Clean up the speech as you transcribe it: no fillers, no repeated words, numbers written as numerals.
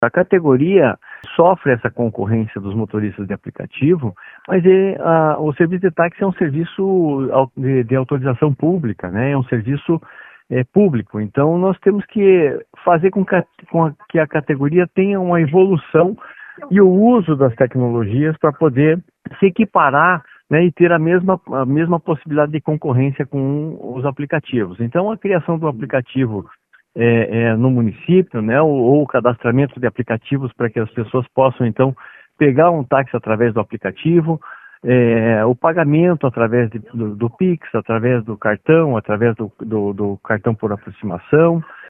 A categoria sofre essa concorrência dos motoristas de aplicativo, mas o serviço de táxi é um serviço de autorização pública, né? É um serviço público. Então, nós temos que fazer com que a categoria tenha uma evolução e o uso das tecnologias para poder se equiparar, né, e ter a mesma possibilidade de concorrência com os aplicativos. Então, a criação do aplicativo no município, né, ou o cadastramento de aplicativos para que as pessoas possam, então, pegar um táxi através do aplicativo, o pagamento através do Pix, através do cartão, através do cartão por aproximação.